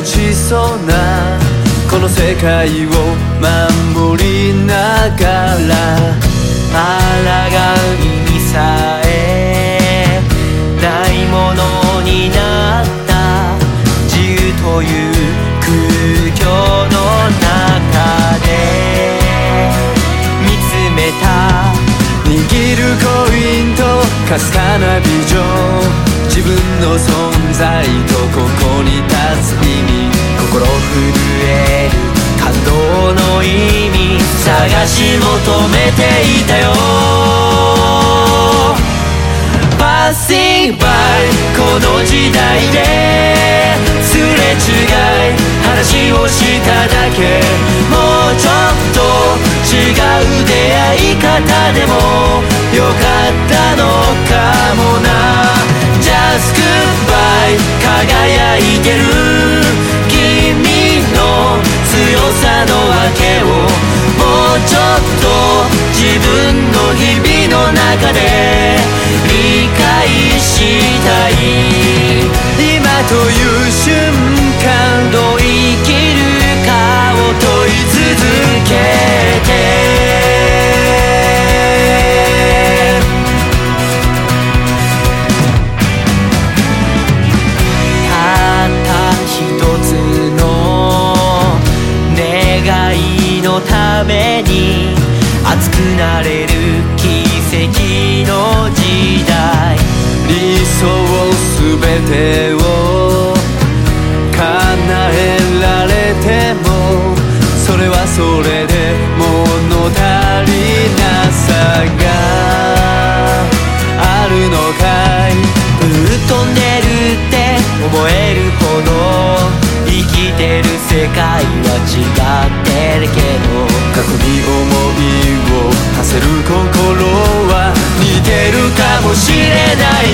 ちそうなこの世界を守りながら、抗いにさえないものになった自由という空虚の中で見つめた握るコインとかすかなビジョン、自分の存在とここに立つ意味、心震える感動の意味探し求めていたよ。 Passing by この時代ですれ違い話をしただけ、もうちょっと違う出会い方でもよかったのかもな。 Just goodbye 輝いてる君の強さの訳をもうちょっと自分の日々の中で理解したい。今という瞬間どう生きるかを問い続けて、たった一つの願いのために熱くなれる奇跡の時代、理想全てを叶えられてもそれはそれで物足りなさがあるのかい。ぶっ飛んでるって思えるほど生きてる世界は違ってるけど、過去に思いを馳せる心は似てるかもしれない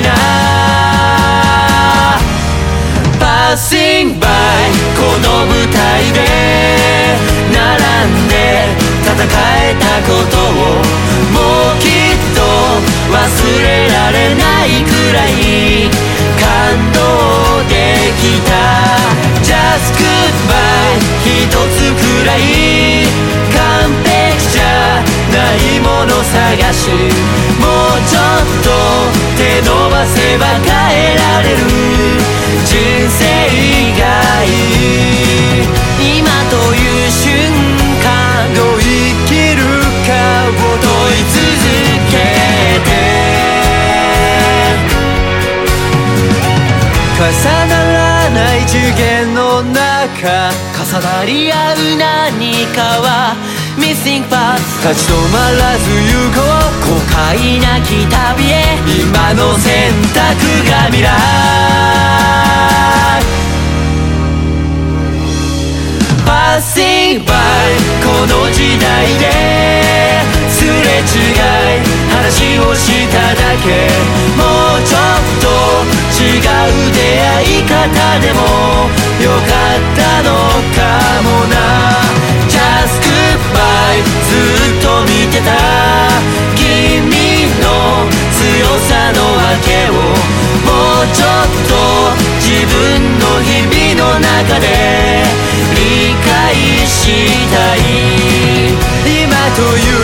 な。 Passing by この舞台で並んで戦えたことをもうきっと忘れられないくらい感動できた。 Just goodbye 一つくらい完璧じゃないもの探し、もうちょっと手伸ばせば変えられる人生がいい。今という瞬間どう生きるかを問い続けて、重ならない次元の中重なり合う何かは Missing Path 立ち止まらず行こう後悔なき旅へ、今の選択が未来。 Passing by この時代ですれ違い話をしただけ、もうちょっと違う出会い方でもよかったのかもな。 Just goodbye ずっと見てた君の強さの訳をもうちょっと自分の日々の中で理解したい。今という